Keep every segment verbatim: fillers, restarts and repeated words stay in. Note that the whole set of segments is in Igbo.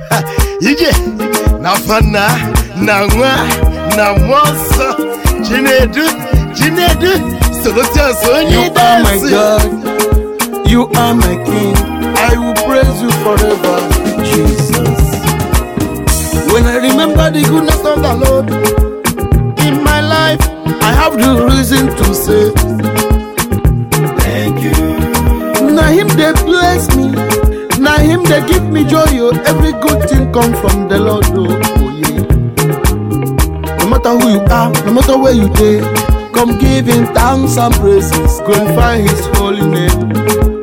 Ije na fana na nwa na monso Chinedu Chinedu Solution so you are my God, you are my King. I will praise you forever, Jesus. When I remember the goodness of the Lord in my life, I have the reason to say thank you. Now him they bless me, now him they give me joy. Oh, every good thing come from the Lord. Oh, oh yeah. No matter who you are, no matter where you stay, come give him thanks and praises, glorify his holy name.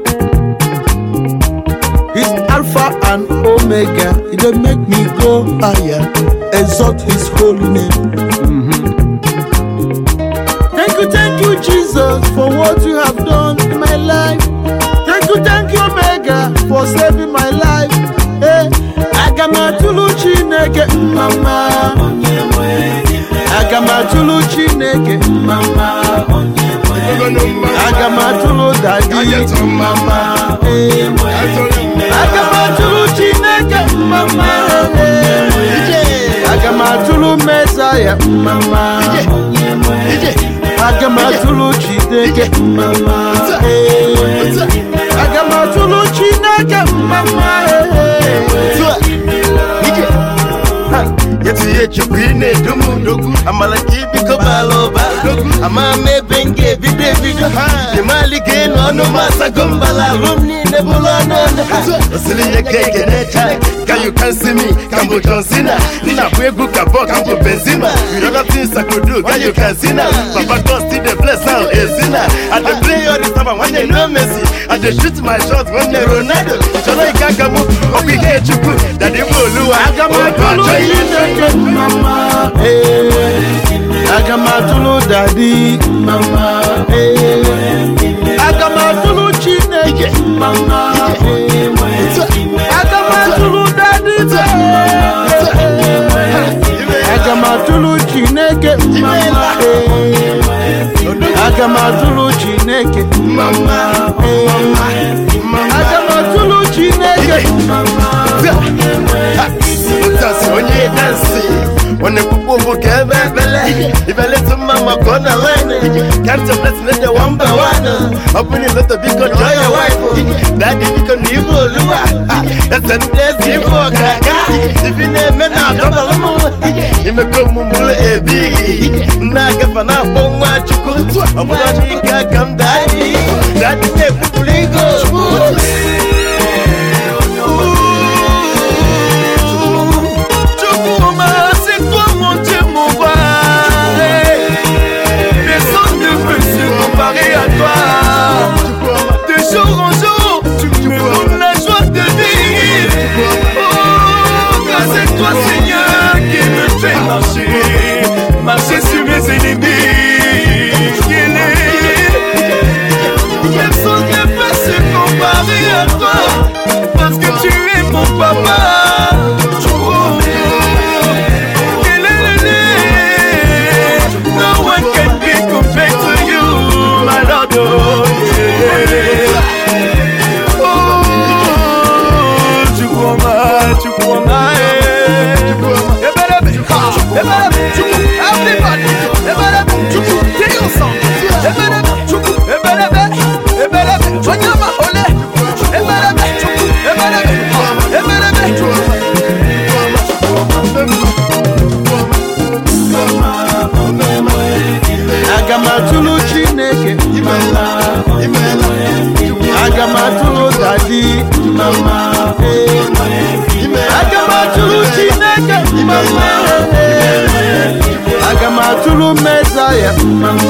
He's Alpha and Omega, he don't make me go higher, exalt his holy name. Mm-hmm. Thank you, thank you, Jesus, for what you have done in my life. Thank you, thank you, Omega, for saving my life. Hey, Agamatulu Chineke, Mama. Agamatulu Chineke, Mama. Agamatulu Daddy, Mama. Hey, Agamatulu Chineke, Mama. Agamatulu Messiah, Mama. Agamatulu Chineke, Mama. Agamatulu Chineke, Mama. Yeti yechu kwine dumu dogu amala kibiko baloba dogu ama mebenge bide bide yemali geno no masa gombala rumni nebula nana osili yeke necha can you can see me kambo John Cena nina bwegu kabo kambo Benzema you know things I could do can you can see now Papa God still the bless now ezina I dey play all the time when you know Messi I dey shoot my shot when you Ronaldo chono ikakamu okike chukwu daddy Oluwa Agamatulu Chineke, Mama. Agamatulu Daddy, Mama. Agamatulu Chineke, Mama. Agamatulu Daddy, Agamatulu Chineke, Mama. Agamatulu Chineke, Mama. Agamatulu Chineke, Mama. Onye dansi, one kupu kebe bele. Ibele to mama kona line. Can't you bless me the one by one? Open it let the big joy your wife. Daddy big on you Oluwa. That's a bless you for kaka. If you name me now, come along. You me come mule e big. Naga fana bonga chukutu. Amuna nika come daddy. Daddy te puligo. Marcher sur mes ennemis. Personne ne peut se comparer à toi, parce que tu es mon papa. No one can be compared to you, my Lord. Oh, tu crois mal, tu crois mal. Agamatulu Chineke, Mama. Agamatulu Daddy, Mama. Agamatulu Chineke, Mama. Agamatulu Messiah, Mama.